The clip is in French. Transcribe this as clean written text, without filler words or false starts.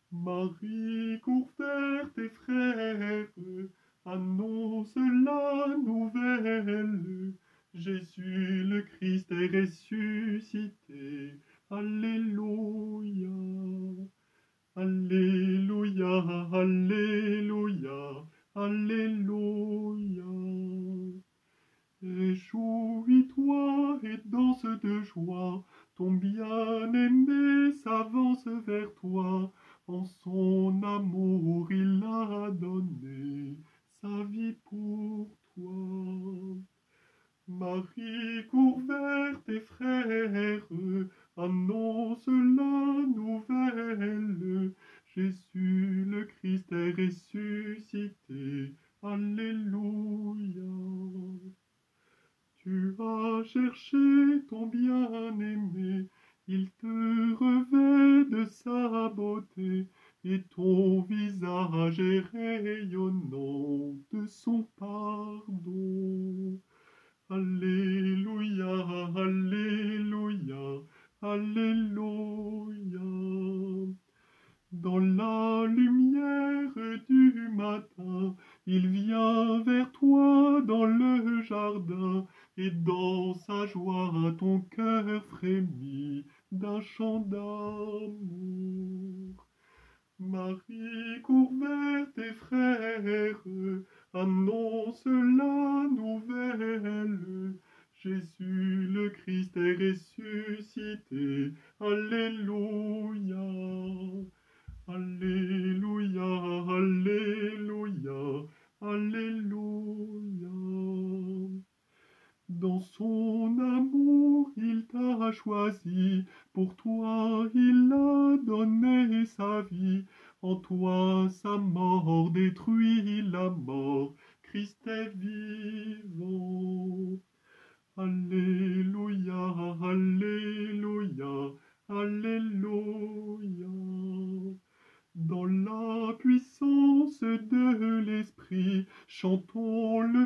Marie, cours vers tes frères, annonce la nouvelle. Jésus le Christ est ressuscité. Alléluia. Alléluia, Alléluia, Alléluia. Réjouis-toi et danse de joie, ton bien-aimé s'avance vers toi. En son amour, il a donné sa vie pour toi. Marie, cours vers tes frères, annonce la nouvelle. Jésus le Christ est ressuscité. Alléluia. Tu as cherché ton bien-aimé, il te revêt de sa beauté, et ton visage est rayonnant de son pardon. Alléluia, Alléluia, Alléluia. Dans la lumière du matin, il vient vers toi dans le jardin, et dans sa joie ton cœur frémit d'un chant d'amour. Marie, cours vers tes frères, annonce la nouvelle. Jésus le Christ est ressuscité. Alléluia. Alléluia, Alléluia, Alléluia. Dans son amour, il t'a choisi, pour toi il a donné sa vie. En toi sa mort détruit la mort, Christ est vivant. Alléluia, Alléluia, Alléluia. Dans la puissance de l'Esprit, chantons le